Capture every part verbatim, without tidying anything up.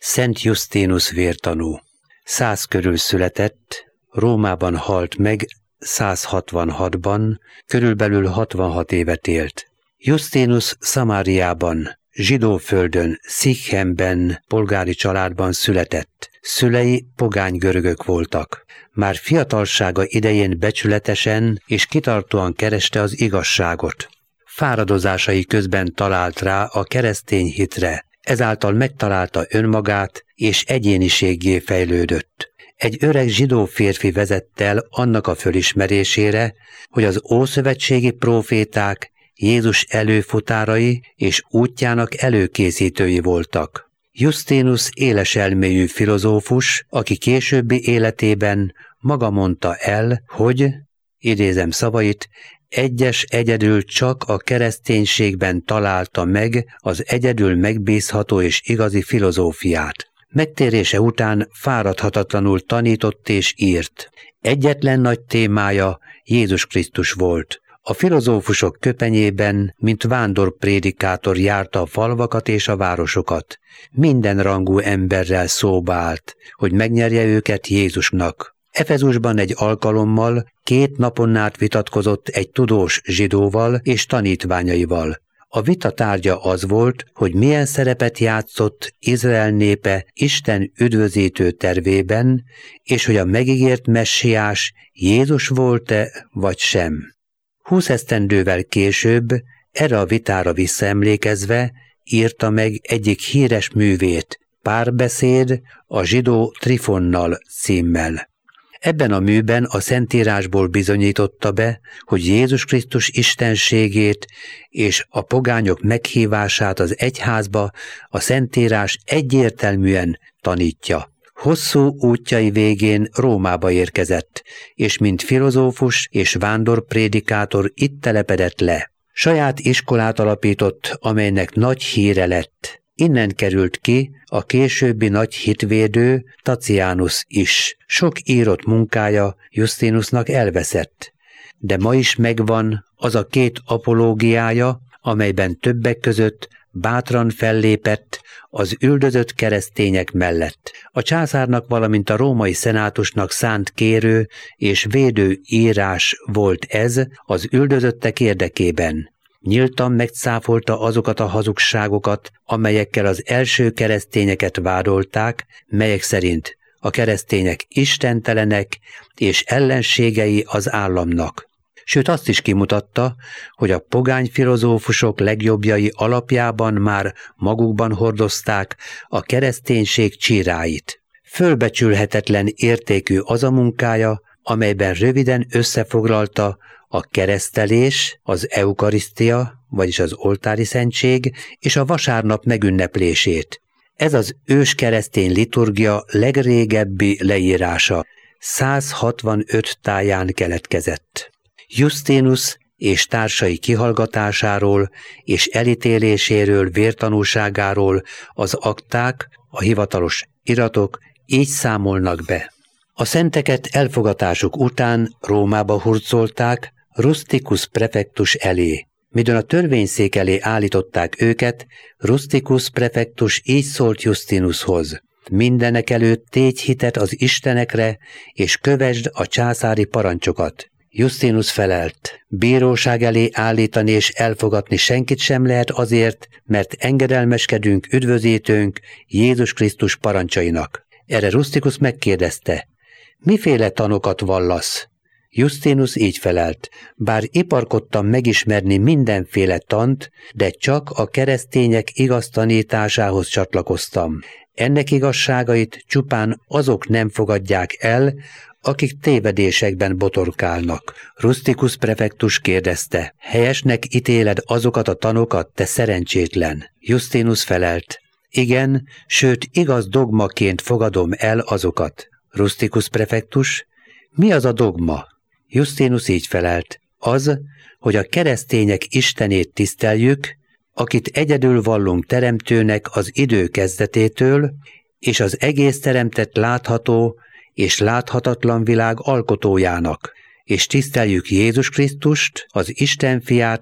Szent Justinus vértanú. Száz körül született, Rómában halt meg száz hatvanhatban, körülbelül hatvanhat évet élt. Justinus Szamáriában, zsidó földön, Szichemben, polgári családban született. Szülei pogány görögök voltak. Már fiatalsága idején becsületesen és kitartóan kereste az igazságot. Fáradozásai közben talált rá a keresztény hitre, ezáltal megtalálta önmagát és egyéniséggé fejlődött. Egy öreg zsidó férfi vezette el annak a fölismerésére, hogy az ószövetségi próféták Jézus előfutárai és útjának előkészítői voltak. Justinus éles elmélyű filozófus, aki későbbi életében maga mondta el, hogy, idézem szavait, egyes egyedül csak a kereszténységben találta meg az egyedül megbízható és igazi filozófiát. Megtérése után fáradhatatlanul tanított és írt. Egyetlen nagy témája Jézus Krisztus volt. A filozófusok köpenyében, mint vándorprédikátor járta a falvakat és a városokat. Minden rangú emberrel szóba állt, hogy megnyerje őket Jézusnak. Efezusban egy alkalommal két napon át vitatkozott egy tudós zsidóval és tanítványaival. A vita tárgya az volt, hogy milyen szerepet játszott Izrael népe Isten üdvözítő tervében, és hogy a megígért messiás Jézus volt-e vagy sem. Húsz esztendővel később, erre a vitára visszaemlékezve, írta meg egyik híres művét, Párbeszéd a zsidó Trifonnal címmel. Ebben a műben a Szentírásból bizonyította be, hogy Jézus Krisztus istenségét és a pogányok meghívását az egyházba a Szentírás egyértelműen tanítja. Hosszú útjai végén Rómába érkezett, és mint filozófus és vándorprédikátor itt telepedett le. Saját iskolát alapított, amelynek nagy híre lett. Innen került ki a későbbi nagy hitvédő Tacianus is. Sok írott munkája Justinusnak elveszett, de ma is megvan az a két apológiája, amelyben többek között bátran fellépett az üldözött keresztények mellett. A császárnak, valamint a római szenátusnak szánt kérő és védő írás volt ez az üldözöttek érdekében. Nyíltan megcáfolta azokat a hazugságokat, amelyekkel az első keresztényeket vádolták, melyek szerint a keresztények istentelenek és ellenségei az államnak. Sőt, azt is kimutatta, hogy a pogány filozófusok legjobbjai alapjában már magukban hordozták a kereszténység csíráit. Fölbecsülhetetlen értékű az a munkája, amelyben röviden összefoglalta a keresztelés, az eukarisztia, vagyis az oltári szentség, és a vasárnap megünneplését. Ez az ős keresztény liturgia legrégebbi leírása, száz hatvanöt táján keletkezett. Justinus és társai kihallgatásáról és elítéléséről, vértanúságáról az akták, a hivatalos iratok így számolnak be. A szenteket elfogatásuk után Rómába hurcolták Rusticus prefektus elé. Midőn a törvényszék elé állították őket, Rusticus prefektus így szólt Justinushoz: mindenek előtt tégy hitet az istenekre, és kövesd a császári parancsokat. Justinus felelt: bíróság elé állítani és elfogatni senkit sem lehet azért, mert engedelmeskedünk üdvözítőnk Jézus Krisztus parancsainak. Erre Rusticus megkérdezte: miféle tanokat vallasz? Justinus így felelt: bár iparkodtam megismerni mindenféle tant, de csak a keresztények igaz tanításához csatlakoztam. Ennek igazságait csupán azok nem fogadják el, akik tévedésekben botorkálnak. Rusticus prefektus kérdezte: helyesnek ítéled azokat a tanokat, te szerencsétlen? Justinus felelt: igen, sőt igaz dogmaként fogadom el azokat. Rusticus prefektus: mi az a dogma? Justinus így felelt: az, hogy a keresztények istenét tiszteljük, akit egyedül vallunk teremtőnek az idő kezdetétől, és az egész teremtett látható és láthatatlan világ alkotójának, és tiszteljük Jézus Krisztust, az Isten fiát,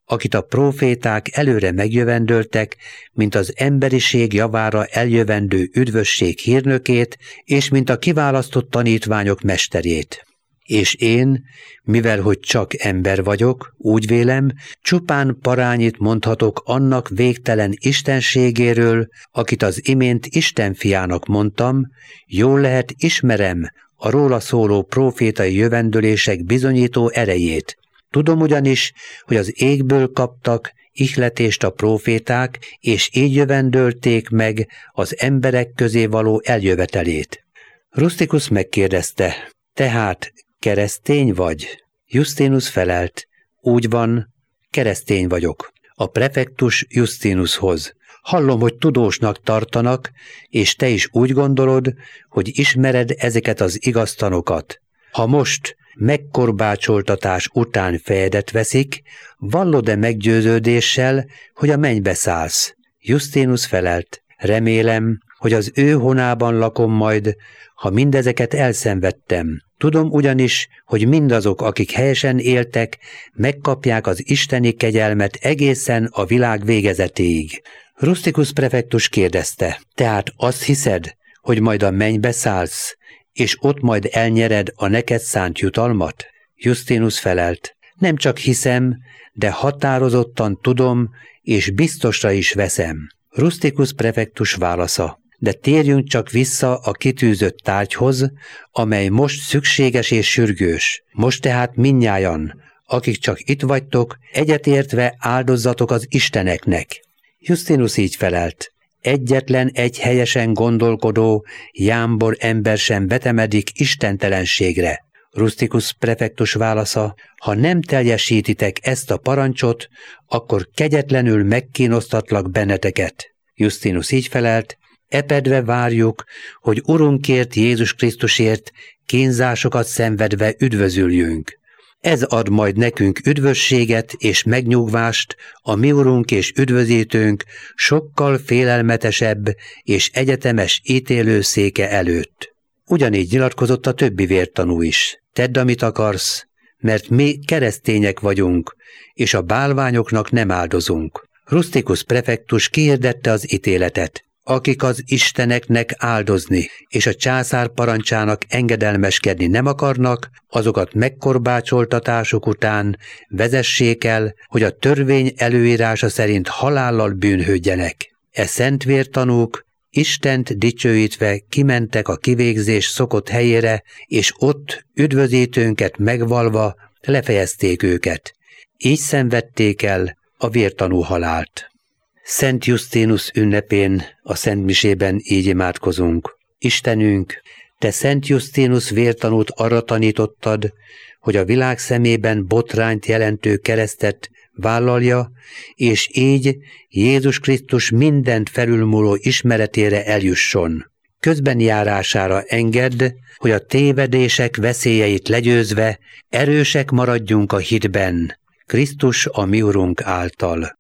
akit a próféták előre megjövendöltek, mint az emberiség javára eljövendő üdvösség hírnökét, és mint a kiválasztott tanítványok mesterét. És én, mivel hogy csak ember vagyok, úgy vélem, csupán parányit mondhatok annak végtelen istenségéről, akit az imént Isten fiának mondtam, jól lehet ismerem a róla szóló prófétai jövendölések bizonyító erejét. Tudom ugyanis, hogy az égből kaptak ihletést a próféták, és így jövendölték meg az emberek közé való eljövetelét. Rustikus megkérdezte, tehát keresztény vagy? Justinus felelt, úgy van, keresztény vagyok. A prefektus Justinushoz. Hallom, hogy tudósnak tartanak, és te is úgy gondolod, hogy ismered ezeket az igaztanokat. Ha most megkorbácsoltatás után fejedet veszik, vallod-e meggyőződéssel, hogy a mennybe szállsz? Justinus felelt, remélem, hogy az ő honában lakom majd, ha mindezeket elszenvedtem. Tudom ugyanis, hogy mindazok, akik helyesen éltek, megkapják az isteni kegyelmet egészen a világ végezetéig. Rustikus prefektus kérdezte, tehát azt hiszed, hogy majd a mennybe szállsz, és ott majd elnyered a neked szánt jutalmat? Justinus felelt, nem csak hiszem, de határozottan tudom, és biztosra is veszem. Rustikus prefektus válasza, de térjünk csak vissza a kitűzött tárgyhoz, amely most szükséges és sürgős. Most tehát mindnyájan, akik csak itt vagytok, egyetértve áldozzatok az isteneknek. Justinus így felelt, egyetlen egy helyesen gondolkodó, jámbor ember sem vetemedik istentelenségre. Rustikus prefektus válasza, ha nem teljesítitek ezt a parancsot, akkor kegyetlenül megkínosztatlak benneteket. Justinus így felelt, epedve várjuk, hogy Urunkért, Jézus Krisztusért kínzásokat szenvedve üdvözüljünk. Ez ad majd nekünk üdvösséget és megnyugvást, a mi Urunk és üdvözítőnk sokkal félelmetesebb és egyetemes ítélőszéke előtt. Ugyanígy nyilatkozott a többi vértanú is. Tedd, amit akarsz, mert mi keresztények vagyunk, és a bálványoknak nem áldozunk. Rustikus prefektus kihirdette az ítéletet. Akik az isteneknek áldozni és a császár parancsának engedelmeskedni nem akarnak, azokat megkorbácsoltatásuk után vezessék el, hogy a törvény előírása szerint halállal bűnhődjenek. E szentvértanúk Istent dicsőítve kimentek a kivégzés szokott helyére, és ott üdvözítőnket megvalva lefejezték őket. Így szenvedték el a vértanú halált. Szent Justinus ünnepén a szentmisében így imádkozunk. Istenünk, te Szent Justinus vértanút arra tanítottad, hogy a világ szemében botrányt jelentő keresztet vállalja, és így Jézus Krisztus mindent felülmúló ismeretére eljusson. Közben járására engedd, hogy a tévedések veszélyeit legyőzve erősek maradjunk a hitben, Krisztus a mi Urunk által.